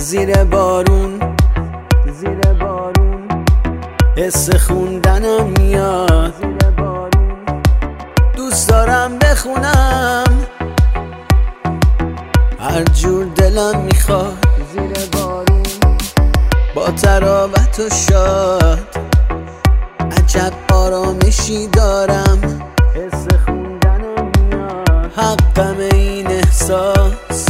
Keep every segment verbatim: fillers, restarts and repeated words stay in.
زیر بارون زیر بارون حس خوندنم میاد زیر بارون دوست دارم بخونم هر جور دلم میخواد زیر بارون با تراوت و شاد عجب آرامشی دارم حس خوندنم میاد حقم این احساس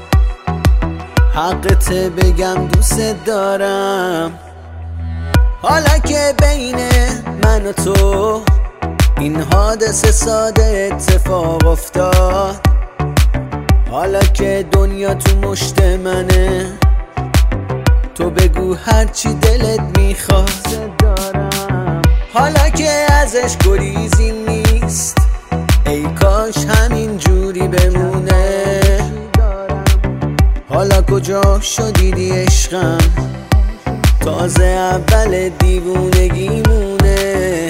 حقت بگم دوست دارم حالا که بین من و تو این حادثه ساده اتفاق افتاد حالا که دنیا تو مشت منه تو بگو هرچی دلت میخواد حالا که ازش گریزی نیست ای کاش همین جوری بمونه حالا کجا شدیدی عشقم تازه اول دیوونگیمونه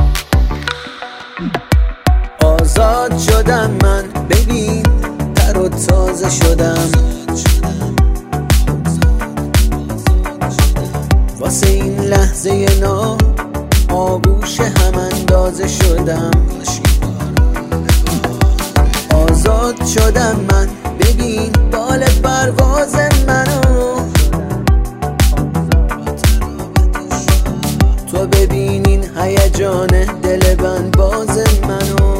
آزاد شدم من ببین تر و تازه شدم واسه این لحظه نا آغوش هم اندازه شدم آزاد شدم من ببین بال پرواز منو تو ببین این هیجان دل بند باز منو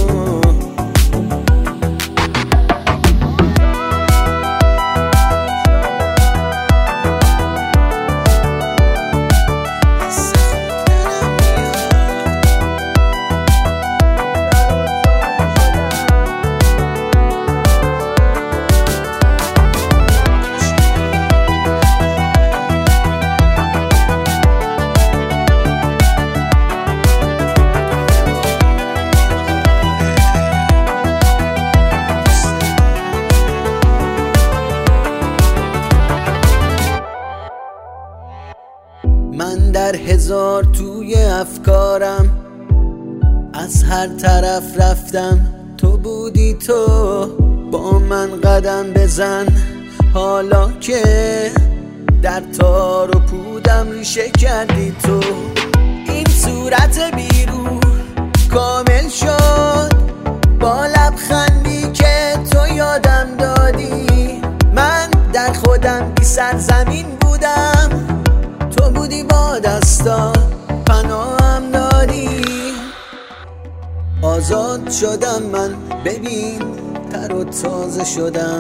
من در هزار توی افکارم از هر طرف رفتم تو بودی تو با من قدم بزن حالا که در تار و پودم ریشه کردی تو این صورت بیرون کامل شد با لبخندی که تو یادم دادی من در خودم بی سرزمین بودم تو بودی با دستا پناهم دادی آزاد شدم من ببین تر و تازه شدم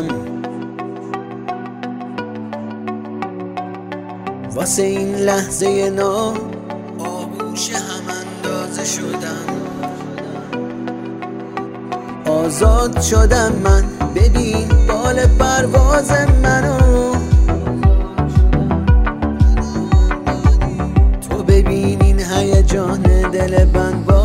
واسه این لحظه نا آغوش هم اندازه شدم آزاد شدم من ببین بال پرواز منو ببین این هیجان دل بند